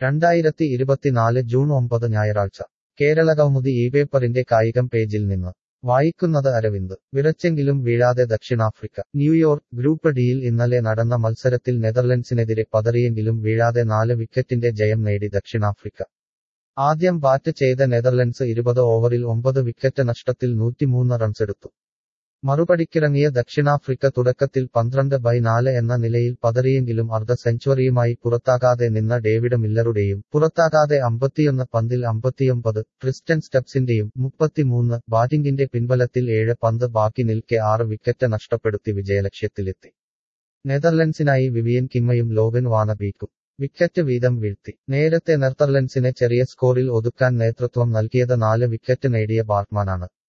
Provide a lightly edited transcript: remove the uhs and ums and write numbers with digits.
2024 June 9 ഞായറാഴ്ച കേരളകൗമുദി പേപ്പറിന്റെ കായികം പേജിൽ നിന്ന് വായിക്കുന്നത് അരവിന്ദ് വിറച്ചെങ്കിലും വീഴാതെ ദക്ഷിണാഫ്രിക്ക ന്യൂയോർക്ക് ഗ്രൂപ്പ് ഡിയിൽ ഇന്നലെ നടന്ന മത്സരത്തിൽ നെതർലൻഡ്സിനെതിരെ പതറിയെങ്കിലും വീഴാതെ 4 വിക്കറ്റിന്റെ ജയം നേടി ദക്ഷിണാഫ്രിക്ക ആദ്യം ബാറ്റ് ചെയ്ത നെതർലൻഡ്സ് 20 ഓവറിൽ 9 വിക്കറ്റ് നഷ്ടത്തിൽ 103 റൺസെടുത്തു മറുപടിക്കിറങ്ങിയ ദക്ഷിണാഫ്രിക്ക തുടക്കത്തിൽ 12/4 എന്ന നിലയിൽ പതറിയെങ്കിലും അർദ്ധ സെഞ്ചുറിയുമായി പുറത്താകാതെ നിന്ന ഡേവിഡ് മില്ലറുടെയും പുറത്താകാതെ 51 പന്തിൽ 59 ട്രിസ്റ്റൻ സ്റ്റബ്സിന്റെയും 33 ബാറ്റിംഗിന്റെ പിൻബലത്തിൽ 7 പന്ത് ബാക്കി നിൽക്കെ 6 വിക്കറ്റ് നഷ്ടപ്പെടുത്തി വിജയലക്ഷ്യത്തിലെത്തി നെതർലൻഡ്സിനായി വിവിയൻ കിമ്മയും ലോഗൻ വാനബീക്കും വിക്കറ്റ് വീതം വീഴ്ത്തി നേരത്തെ നെതർലൻഡ്സിനെ ചെറിയ സ്കോറിൽ ഒതുക്കാൻ നേതൃത്വം നൽകിയത് 4 വിക്കറ്റ് നേടിയ ബാർട്ട്മാനാണ്